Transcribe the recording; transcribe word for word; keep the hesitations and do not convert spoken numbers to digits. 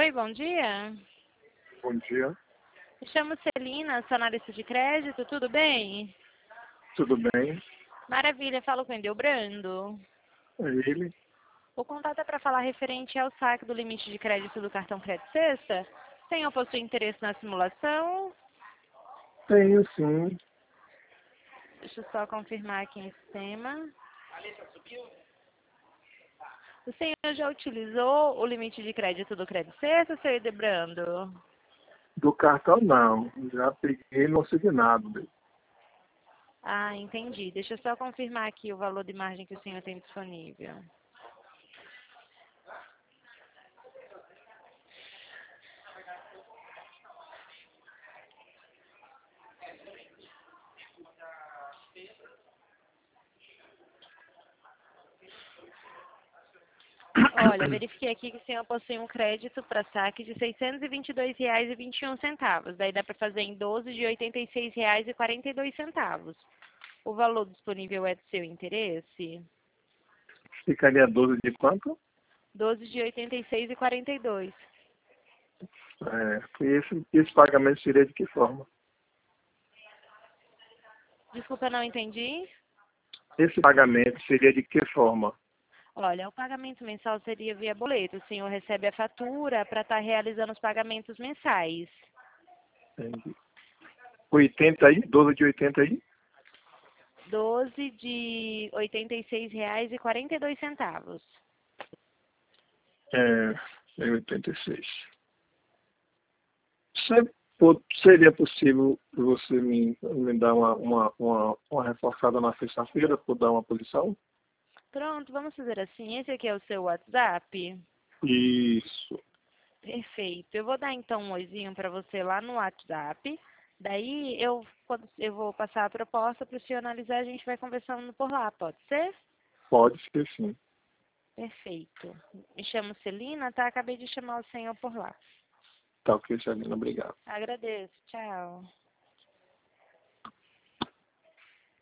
Oi, bom dia. Bom dia, Me chamo Celina, sou analista de crédito, tudo bem? tudo bem? Maravilha, falo com o Endelbrando. É ele? O contato é para falar referente ao saque do limite de crédito do cartão Crédito Sexta. Tem ou possui interesse na simulação? Tenho sim, Deixa eu só confirmar aqui em sistema. O senhor já utilizou o limite de crédito do Crédito Sexta, seu Endelbrando? do cartão não, já peguei no assignado dele. Ah, entendi. Deixa eu só confirmar aqui o valor de margem que o senhor tem disponível. Olha, verifiquei aqui que o senhor possui um crédito para saque de seiscentos e vinte e dois reais e vinte e um centavos. Daí dá para fazer em doze de oitenta e seis reais e quarenta e dois centavos. O valor disponível é do seu interesse? Ficaria doze de quanto? doze de oitenta e seis e quarenta e dois. É, e esse, esse pagamento seria de que forma? Desculpa, não entendi. Esse pagamento seria de que forma? Olha, o pagamento mensal seria via boleto. O senhor recebe a fatura para estar realizando os pagamentos mensais. Entendi. oitenta aí? doze de oitenta aí? doze de oitenta e seis reais e quarenta e dois centavos. É, é oitenta e seis. Se- po- Seria possível você me, me dar uma, uma, uma, uma reforçada na sexta-feira por dar uma posição? Pronto, vamos fazer assim. Esse aqui é o seu WhatsApp? Isso. Perfeito. Eu vou dar então um oizinho para você lá no WhatsApp. Daí eu, quando eu vou passar a proposta para o senhor analisar, a gente vai conversando por lá, pode ser? Pode ser sim. Perfeito. Me chamo Celina, tá? Acabei de chamar o senhor por lá. Tá ok, Celina. Obrigado. Agradeço. Tchau.